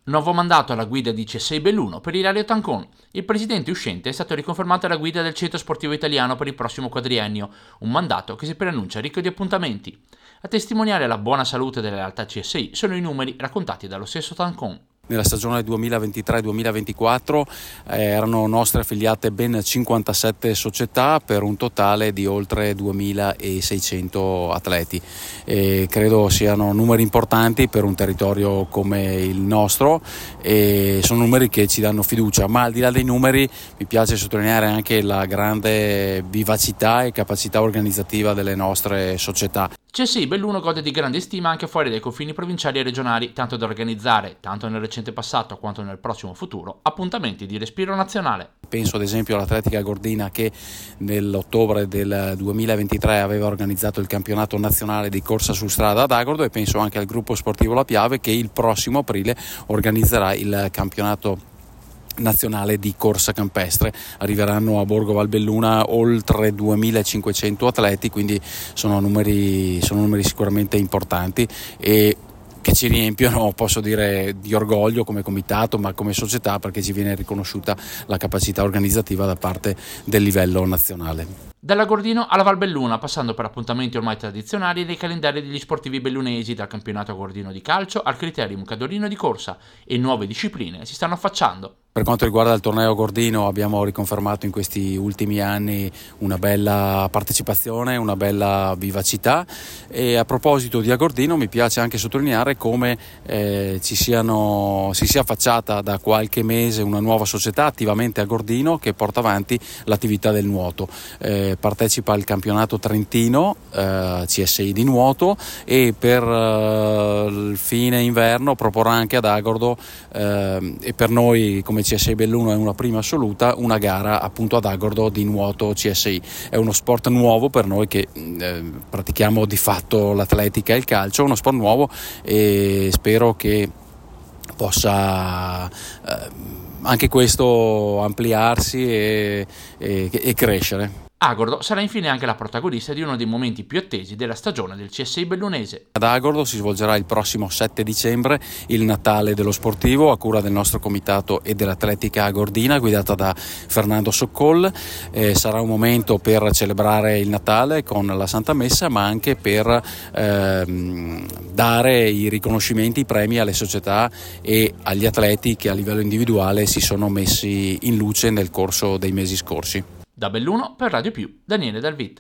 Nuovo mandato alla guida di CSI Belluno per Ilario Tancon. Il presidente uscente è stato riconfermato alla guida del Centro Sportivo Italiano per il prossimo quadriennio, un mandato che si preannuncia ricco di appuntamenti. A testimoniare la buona salute della realtà CSI sono i numeri raccontati dallo stesso Tancon. Nella stagione 2023-2024 erano nostre affiliate ben 57 società per un totale di oltre 2600 atleti. Credo siano numeri importanti per un territorio come il nostro e sono numeri che ci danno fiducia, ma al di là dei numeri mi piace sottolineare anche la grande vivacità e capacità organizzativa delle nostre società. CSI Belluno gode di grande stima anche fuori dai confini provinciali e regionali, tanto da organizzare, tanto nel recente passato quanto nel prossimo futuro, appuntamenti di respiro nazionale. Penso ad esempio all'Atletica Gordina che nell'ottobre del 2023 aveva organizzato il campionato nazionale di corsa su strada ad Agordo, e penso anche al gruppo sportivo La Piave che il prossimo aprile organizzerà il campionato nazionale di corsa campestre. Arriveranno a Borgo Valbelluna oltre 2500 atleti, quindi sono numeri sicuramente importanti e che ci riempiono, posso dire, di orgoglio come comitato, ma come società, perché ci viene riconosciuta la capacità organizzativa da parte del livello nazionale. Dalla Gordino alla Valbelluna, passando per appuntamenti ormai tradizionali nei calendari degli sportivi bellunesi, dal campionato gordino di calcio al criterium cadorino di corsa, e nuove discipline si stanno affacciando. Per quanto riguarda il torneo Gordino, abbiamo riconfermato in questi ultimi anni una bella partecipazione, una bella vivacità, e a proposito di Agordino mi piace anche sottolineare come si sia affacciata da qualche mese una nuova società attivamente a Gordino che porta avanti l'attività del nuoto. Partecipa al campionato trentino CSI di nuoto, e per il fine inverno proporrà anche ad Agordo, e per noi come CSI Belluno è una prima assoluta, una gara appunto ad Agordo di nuoto CSI. È uno sport nuovo per noi che pratichiamo di fatto l'atletica e il calcio, uno sport nuovo, e spero che possa anche questo ampliarsi e crescere. Agordo sarà infine anche la protagonista di uno dei momenti più attesi della stagione del CSI bellunese. Ad Agordo si svolgerà il prossimo 7 dicembre il Natale dello Sportivo a cura del nostro comitato e dell'Atletica Agordina guidata da Fernando Soccol. Sarà un momento per celebrare il Natale con la Santa Messa, ma anche per dare i riconoscimenti, i premi alle società e agli atleti che a livello individuale si sono messi in luce nel corso dei mesi scorsi. Da Belluno per Radio Più, Daniele Dalvit.